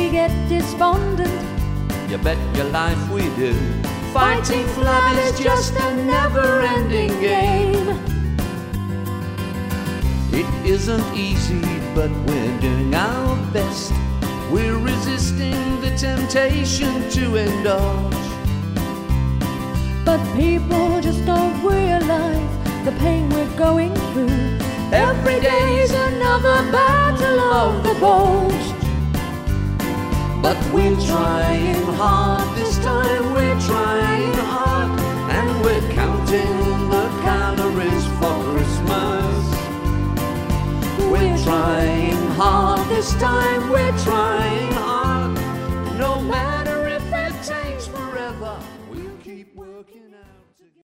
get despondent. You bet your life we do. Fighting for love is just a never-ending game. It isn't easy, but we're doing our best. We're resisting the temptation to indulge. But people just don't realize the pain we're going through. Every day's another battle of the bulge. But we're trying hard this time, we're trying hard, and we're counting the calories for Christmas. We're trying hard this time, we're trying hard. No matter if it takes forever, we'll keep working out.